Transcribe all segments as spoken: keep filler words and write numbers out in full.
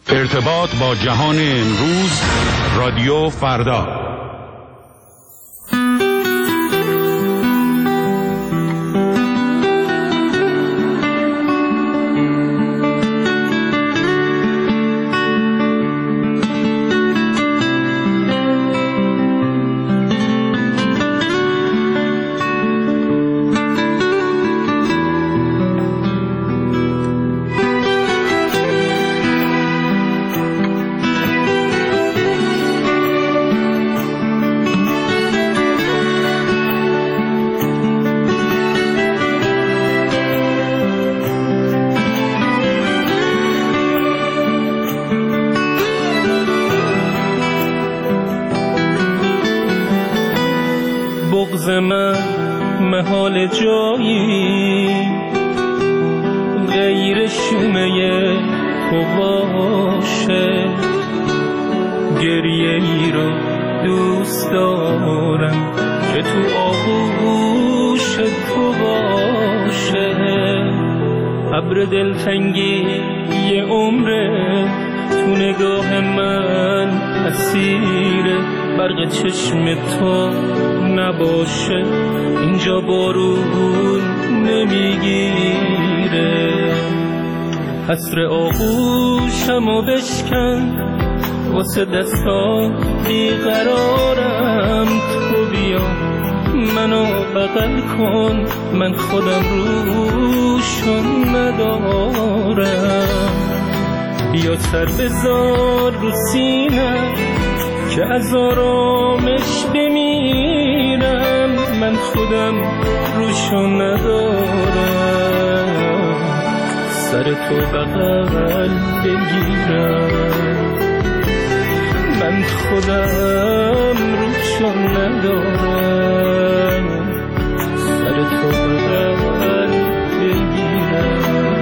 ارتباط با جهان امروز، رادیو فردا. بغض من محال جایی غیر شومه تو باشه، گریه ای رو دوست دارم که تو آغوش تو باشه. ابر دلتنگی یه عمره تو نگاه من اسیره، برق چشم تو نباشه اینجا بارون نمیگیره. حسر آغوشمو بشکن واسه دستان بیقرارم، تو بیا منو بغل کن، من خودم روشون ندارم. بیا سر بذار رو سینم که از آرامش بمیرم، من خودم روشو ندارم. سر تو بغل بگیرم، من خودم روشو ندارم. سر تو بغل بگیرم.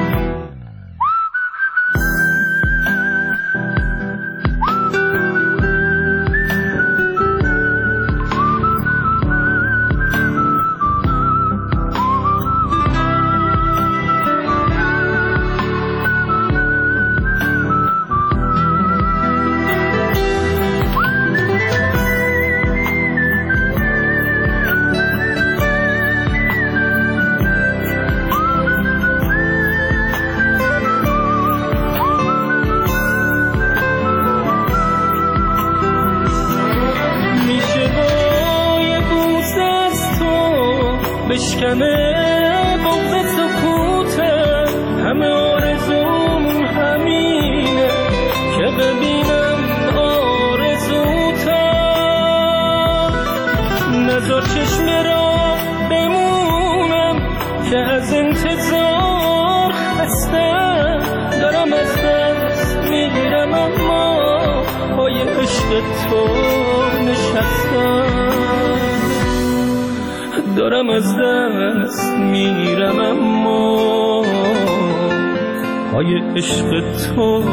بشکنه بغض سکوتم، همه آرزوم همینه که ببینم آرزوتم. نذار چشم را بمونم که از انتظار خستم، دارم از دست میگیرم اما پای عشق تو نشستم. دارم از دست میرم اما پای عشق تو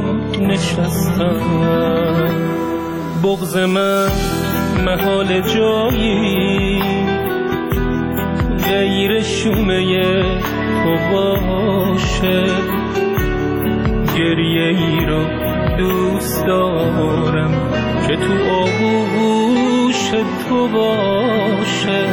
نشستم. بغض من محال جایی غیر شومه تو باشه، گریه ای رو دوست دارم که تو آغوش تو باشه.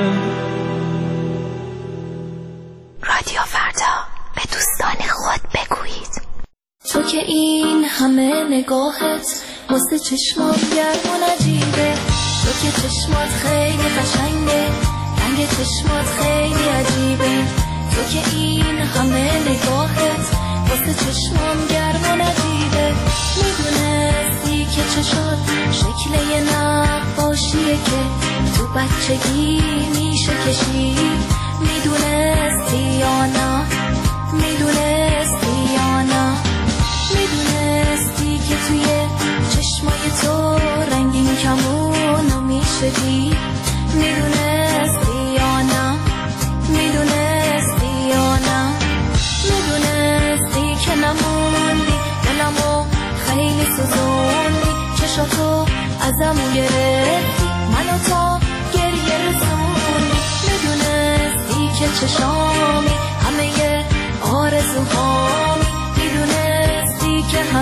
رادیو فردا، به دوستان خود بگویید. تو که این همه نگاهت واسه چشمات گرم و نجیبه، تو که چشمات خیلی قشنگه، رنگ چشمات خیلی عجیبه. تو که این همه نگاهت واسه چشمام گرم و نجیبه، میدونستی که چشات شکل یه نقاشیه که تو بچگی میشه کشید، میدونستی یا نه، میدونستی یا نه، میدونستی که توی چشمای تو رنگین کمونو میشه دید، میدونستی یا نه، میدونستی یا نه، میدونستی که نموندی دلمو خیلی سوزوندی، چشاتو ازمو گرفتی منو تا گریه رسوندی، میدونستی که چشامی همه آرزوهامی، میدونستی که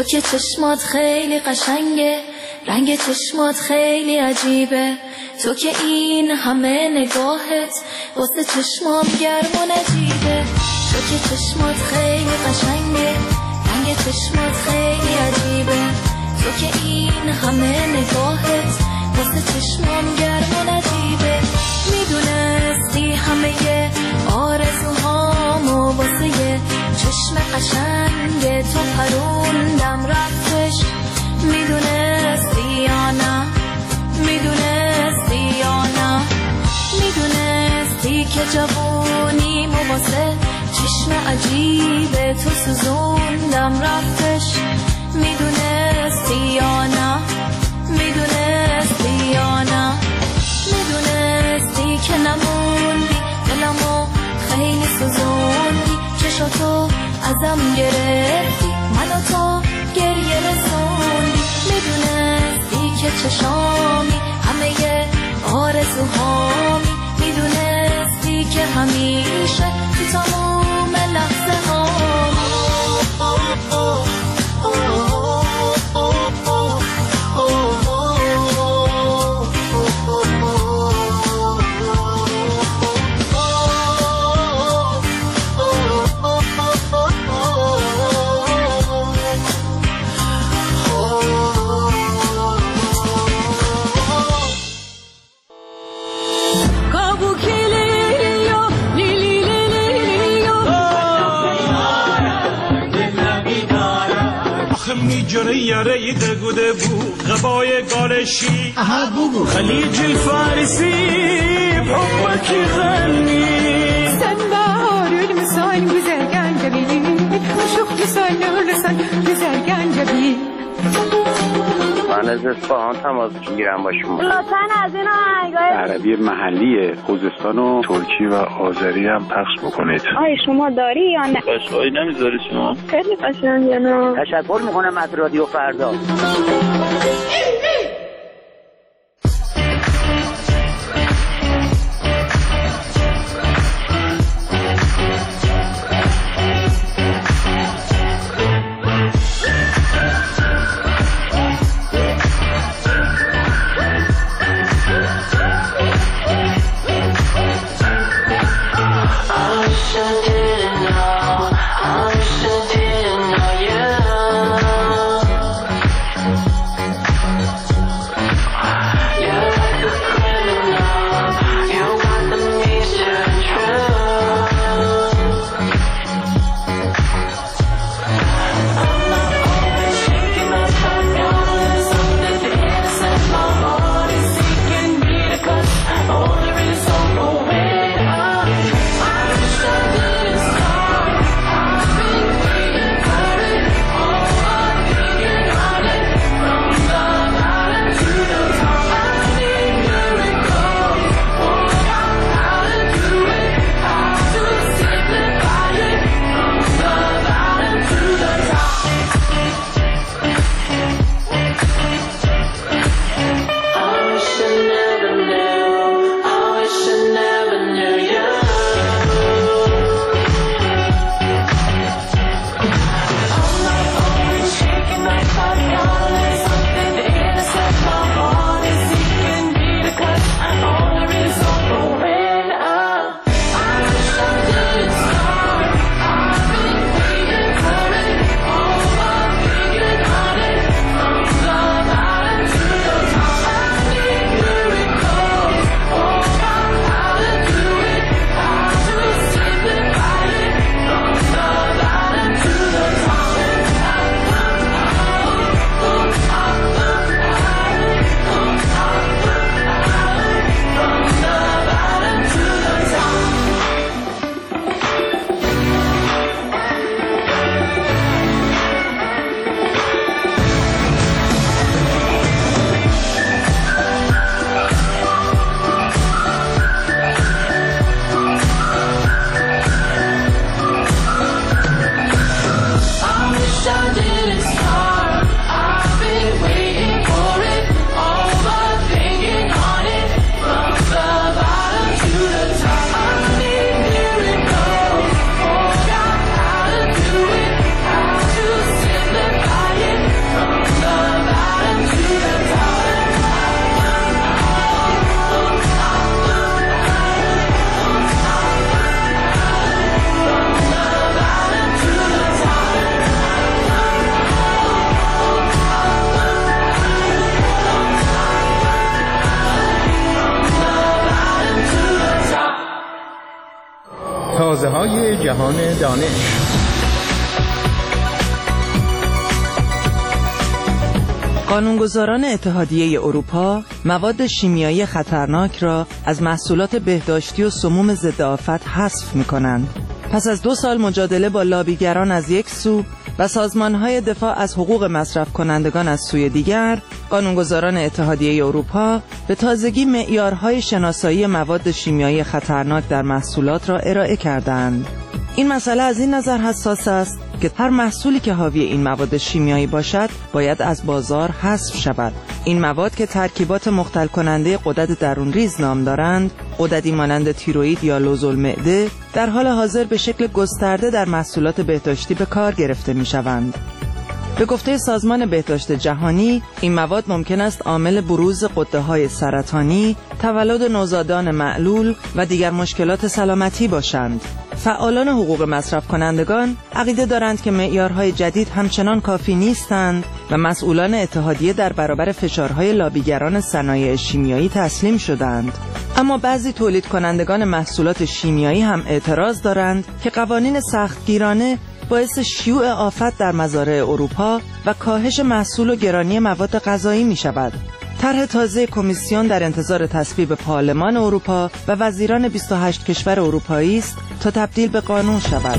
که چشمات خیلی قشنگه، رنگ چشمات خیلی عجیبه. تو که این همه نگاهت واسه چشمام گرم و نجیبه. تو که چشمات خیلی قشنگه، رنگ چشمات خیلی عجیبه. تو که این همه نگاهت واسه چشمام گرم و نجیبه. میدونستی همه آرزوهامو واسه یه چشم قشنگ تو پروندم رفتش. میدونستی یا نه، میدونستی یا نه، میدونستی که جوونیمو واسه چشم عجیبه تو سوزوندم رفتش. میدونستی یا نه، میدونستی یا نه، میدونستی که نموندی دلمو خیلی سوزوندی. چشاتو ازم گرفتی، منو تو گریه رسوندی. میدونستی که چشامی همه آرزوهامی. میدونستی که همیشه تو تموم لحظه هامی. جره یاره دگوده بود غبای گالشی خلیج الفارسي بحبك يغني سنبار المسان güzelgen جبين وشوق لسان لسان güzelgen جبين. من از اصفهان تماس میگیرم با شما. لطفاً از این آهنگای عربی محلی خوزستان و ترکی و آذری هم پخش بکنید. آیا شما داری یا نه؟ قشقایی نمیذاری شما؟ خیلی قشنگه نه؟ تشکر میکنم از رادیو فردا. مغازه‌های جهان دانش. قانونگذاران اتحادیه اروپا مواد شیمیایی خطرناک را از محصولات بهداشتی و سموم ضد آفت حذف می‌کنند. پس از دو سال مجادله با لابیگران از یک سو و سازمان‌های دفاع از حقوق مصرف کنندگان از سوی دیگر، قانونگذاران اتحادیه اروپا به تازگی معیارهای شناسایی مواد شیمیایی خطرناک در محصولات را ارائه کردند. این مسئله از این نظر حساس است که هر محصولی که حاوی این مواد شیمیایی باشد باید از بازار حذف شود. این مواد که ترکیبات مختل کننده غدد درونریز نام دارند، غددی مانند تیروئید یا لوزالمعده، در حال حاضر به شکل گسترده در محصولات بهداشتی به کار گرفته می شوند. به گفته سازمان بهداشت جهانی، این مواد ممکن است عامل بروز غده‌های سرطانی، تولد نوزادان معلول و دیگر مشکلات سلامتی باشند. فعالان حقوق مصرف کنندگان عقیده دارند که معیارهای جدید همچنان کافی نیستند و مسئولان اتحادیه در برابر فشارهای لابیگران صنایع شیمیایی تسلیم شدند. اما بعضی تولید کنندگان محصولات شیمیایی هم اعتراض دارند که قوانین سختگیرانه باعث شیوع آفت در مزارع اروپا و کاهش محصول و گرانی مواد غذایی می شود. طرح تازه کمیسیون در انتظار تصویب پارلمان اروپا و وزیران بیست و هشت کشور اروپایی است تا تبدیل به قانون شود.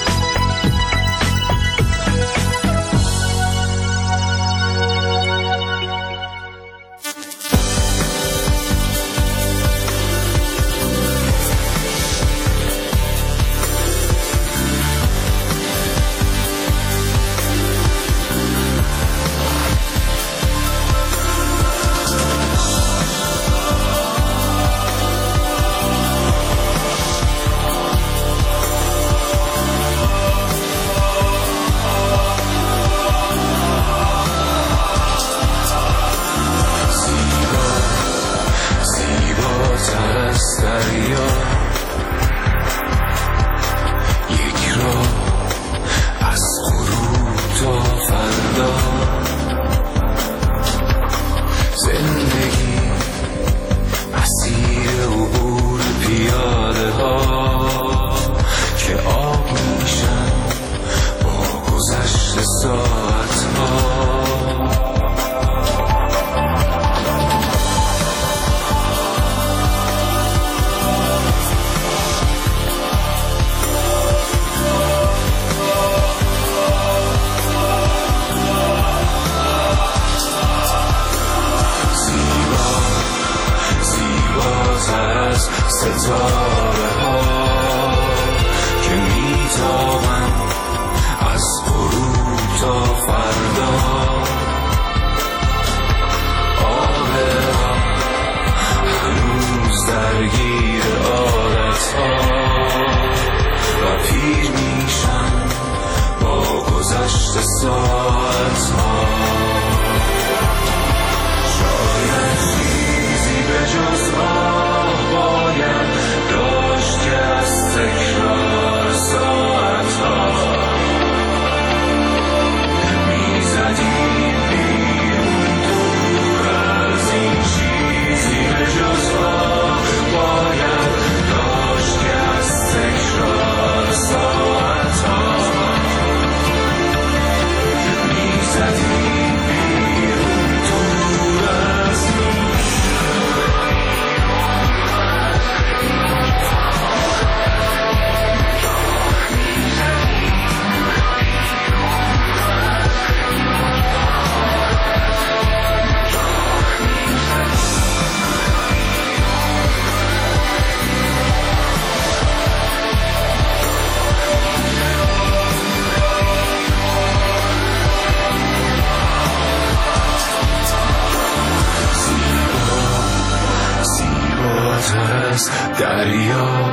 دریا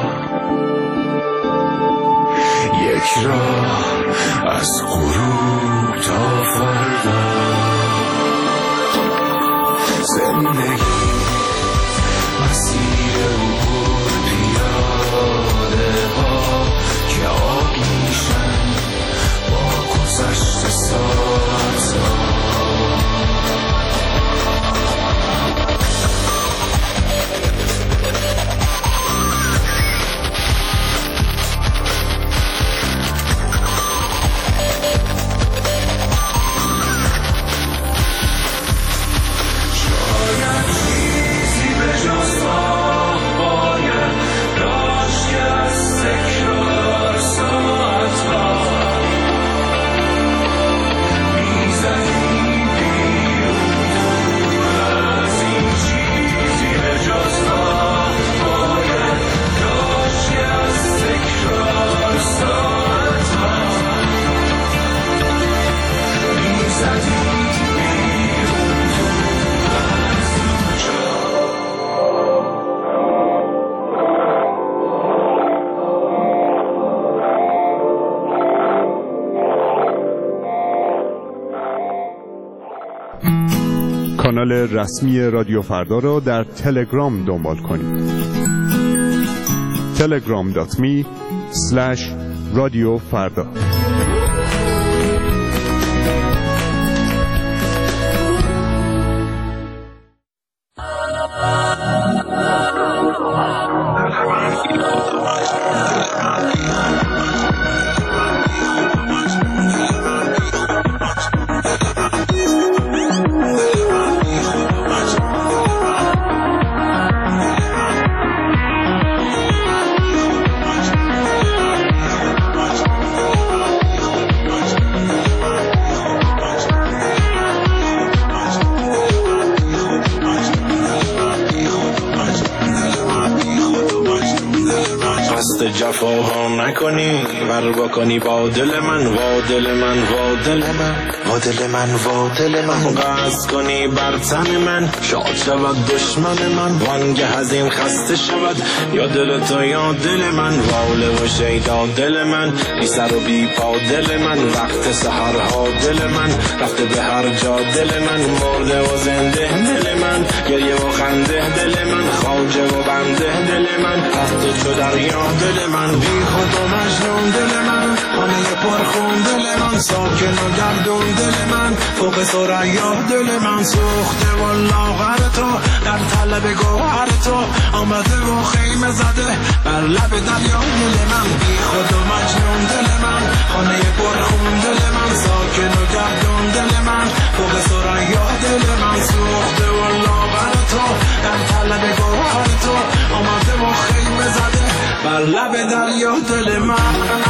یک راه از غروب تا فردا، زندگی مسیر عبور پیاده ها که آب میشن با گذشت ساعت ها. کانال رسمی رادیو فردا را در تلگرام دنبال کنید. تلگرام دات می اسلش رادیو فردا. جفاها نکنی ور بکنی با دل من وا دل من وا دل من وا دل من وا دل من قصد کنی بر تن من شاد شود دشمن من وانگه از این خسته شود یا دل تو یا دل من واله و شیدا دل من بی سر و بی پا دل من وقت سحرها دل من رفته به هر جا دل من مرده و زنده دل من گریه و خنده دل من خواجه و بنده دل من هست تو دریا دل من بی خود و مجنون دل من خانه پرخون دل من ساکن و گردون دل من فوق ثریا دل من سوخته و لاغر تو در طلب گوهر تو آمده و خیمه زده بر لب دریا دل من بی خود و مجنون دل من خانه پرخون دل من ساکن و گردون دل من فوق ثریا دل من سوخته و لاغر تو در طلب گوهر تو آمده و خیمه زده بر لب دریا دل من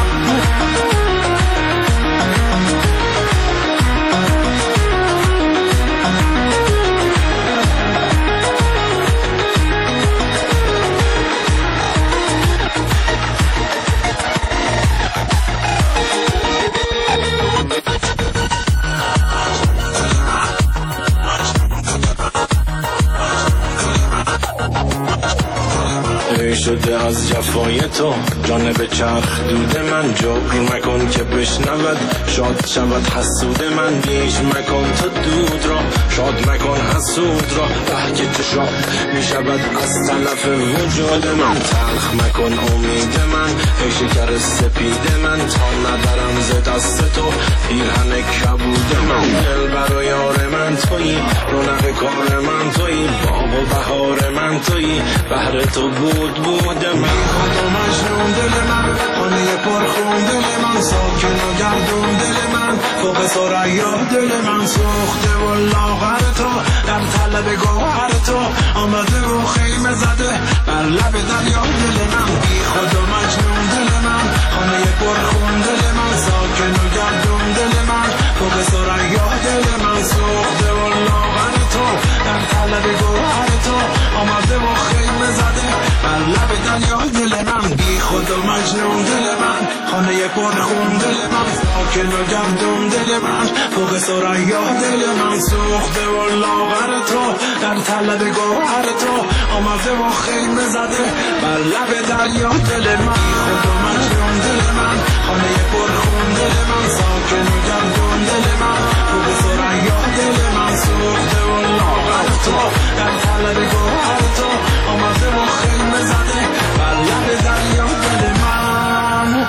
شده از جفای تو جانب چرخ دود من جبر مکن که بشنود شاد شود حسود من بیش مکن تا دود را شاد مکن حسود را بحک تو شاد می شود از تلف وجود من تلخ مکن امید من ای شکر سپید من تا ندارم ز دست تو پیرهن کبود من دل بر و یار من تویی رونق کار من تویی باغ و بهار من تویی بهر تو بود بود من خود و مجنون دل من خانه پرخون دل من ساکن و گردون دل من فوق ثریا دل من سوخته و لاغر تو در طلب گوهر تو آمده و خیمه زده بر لب دریا دل من بی خود و مجنون دل من خانه پرخون دل من ساکن و گردون دل من فوق ثریا دل من سوخته و لاغر تو در طلب گوهر تو آمده و خیمه زده بر لب دریا دل من بی خود و مجنون دل من خانه پرخون دل من ساکن و گردون دل من فوق ثریا دل من سوخته و لاغر تو در طلب گوهر تو آمده و خیمه زده بر لب دریا دل من بی خود و مجنون دل من خانه پرخون دل من ساکن و گردون دل من فوق ثریا دل من سوخته و لاغر تو در طلب گوهر تو آمده و خیمه زده بر لب دریا دل من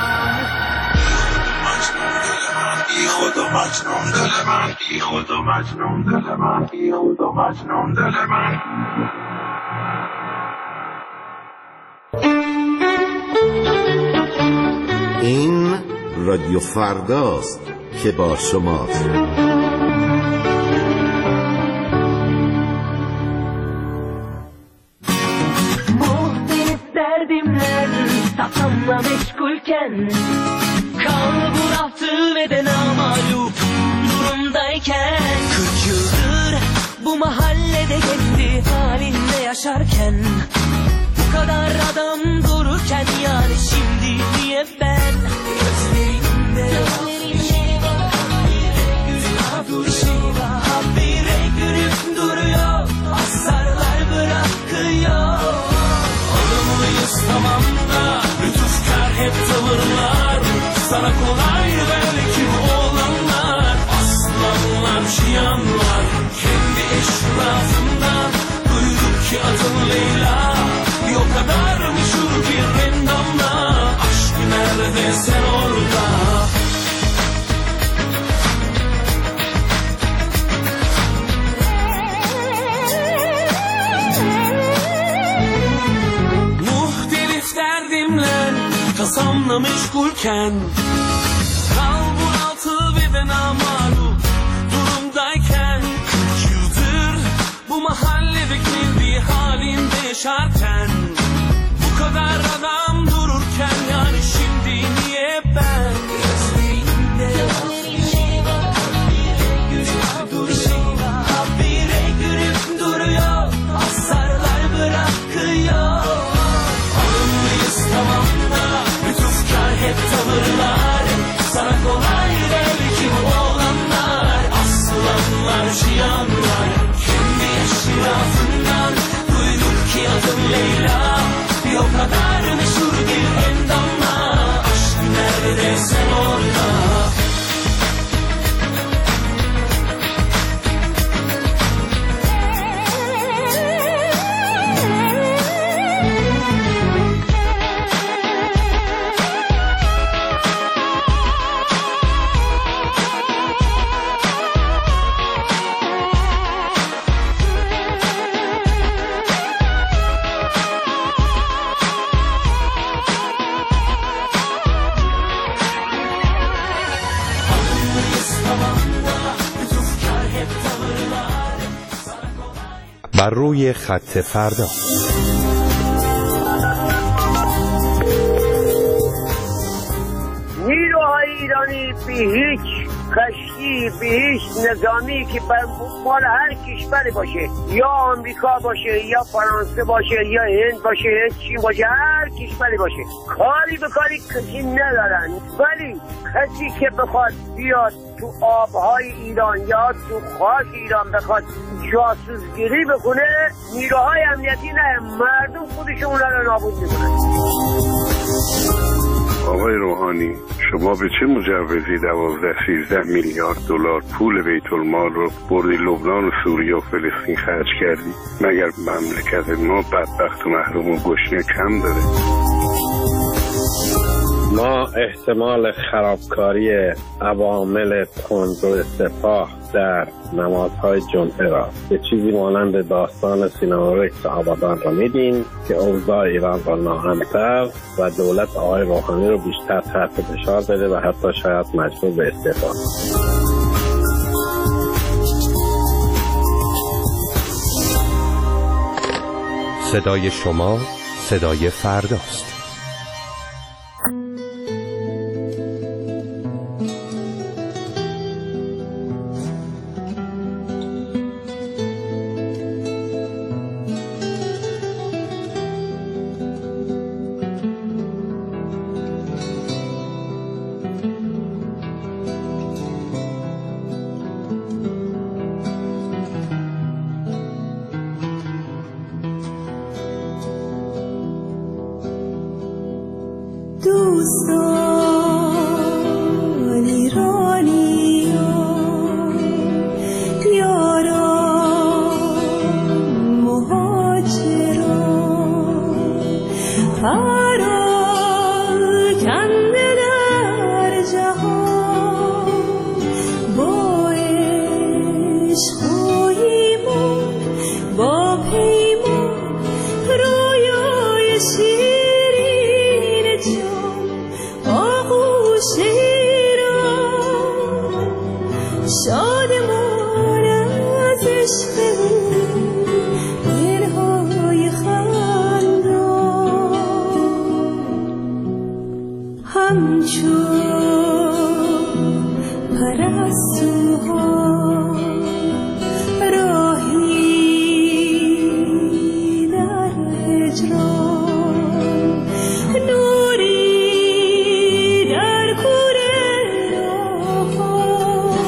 بی خود و مجنون دل من بی خود و مجنون دل من بی خود و مجنون دل من این رادیو فرداست که با شماست. Kafamla meşgulken kalburaftı ve de namalup durumdayken kırk yıldır bu mahallede gezdi halinde yaşarken bu kadar adam dururken yani şimdi niye ben gözlerimde bir şey var bir şey var habire gülüp duruyor asarlar bırakıyor olur muyuz tamam da lütufkar hep tavırlar sana kolay belki bu olanlar aslanlar şiyanlar Kasamla meşgulken kalbur altı ve de namalu durumdayken kırk yıldır bu mahalledeki bir halinde yaşarken bu kadar adam dururken yani şimdi niye ben gözlerinde bir şey var habire gülüp duruyor habire gülüp duruyor asarlar bırakıyor alımlıyız tamam da lütufkar hep tavırlar sana kolay değil ki bu olanlar aslanlar şiyanlar kendi yaşirafından duyduk ki adım Leyla bir o kadar meşhur bir endamla aşk nerede sen orada بر روی خط فردا نیروهای ایرانی به هیچ کشتی به هیچ نظامی که مال هر کشوری باشه یا آمریکا باشه یا فرانسه باشه یا هند باشه یا چین باشه هر کشوری باشه کاری به کاری کسی ندارن ولی کسی که بخواد بیاد تو آبهای ایران یا تو خاک ایران بخواد جاسوسگیری بکنه نیروهای امنیتی نه مردم خودشون رو نابود میکنن. آقای روحانی شما به چه مجوزی دوازده سیزده میلیارد دلار پول بیت المال رو بردی لبنان و سوریه و فلسطین خرج کردی؟ مگر مملکت ما بدبخت و محروم و گشنه کم داره؟ ما احتمال خرابکاری عوامل تندرو سپاه در نمادهای جمعه را به چیزی مانند داستان سینما رکس آبادان را میدیم که اوضاع ایران را ناامن‌تر و دولت آقای روحانی رو بیشتر تحت فشار بده و حتی شاید مجبور به استعفا. صدای شما صدای فرداست. دوستان ایرانیان یاران مهاجران پراکنده در جهان با عشق و ایمان با پیمان رویای شیرین جان آغوش ایران شادمان از عشق او دلهای خندان همچون پرستوها راهی در هجران نوری در کوره راهها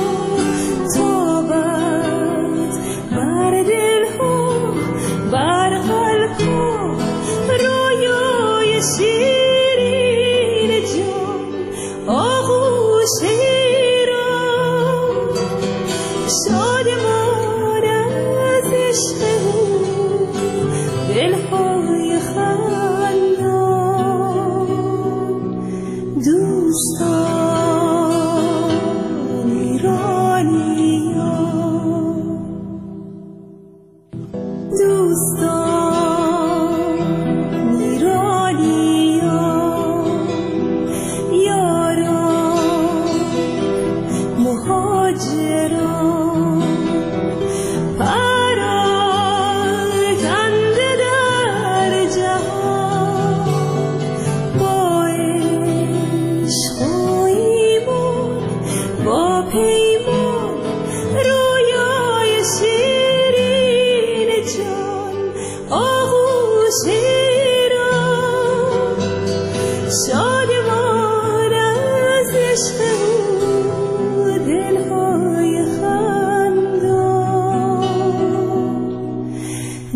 تابد بر دلها بر قلبها رویای شیرین جان آغوش ایران شادمان از عشق او دلهای خندان دوستان ایرانیان دوستان ایرانیان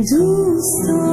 دوست